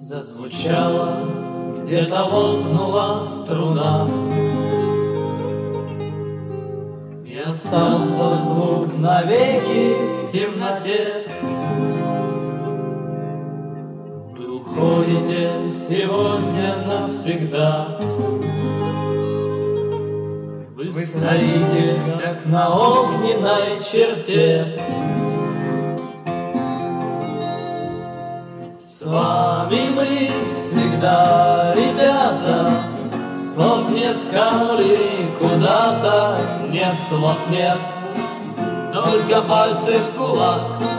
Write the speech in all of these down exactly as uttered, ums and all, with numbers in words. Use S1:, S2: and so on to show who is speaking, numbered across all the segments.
S1: Зазвучала, где-то лопнула струна, и остался звук навеки в темноте. Вы уходите сегодня навсегда. Вы стоите, как на огненной черте. С вами мы всегда, ребята. Слов нет, канули куда-то. Нет слов, нет, только пальцы в кулак.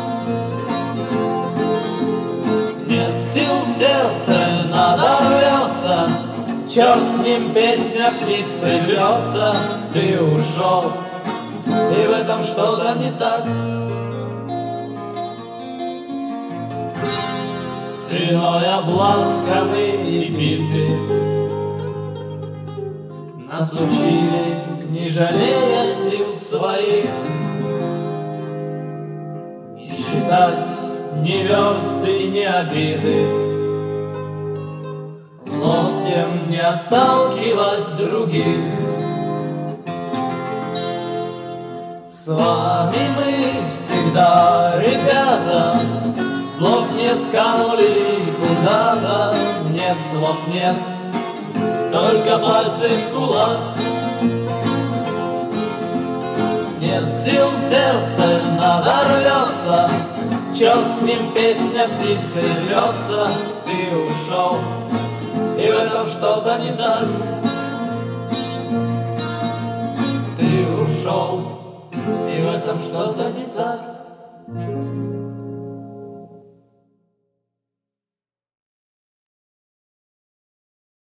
S1: Нет сил, сердце надорвется. Черт с ним, песня птицы вьется. Ты ушел, и в этом что-то не так. Целиной обласканы и биты, нас учили, не жалея сил своих, не считать ни версты, ни обиды, локтем не отталкивать других. С вами мы всегда, ребята. Слов нет, канули куда-то. Нет слов, нет, только пальцы в кулак. Нет сил, сердце надорвется. Черт с ним, песня птицы рвется. Ты ушел, и в этом что-то не так. Ты ушел, и в этом что-то не так.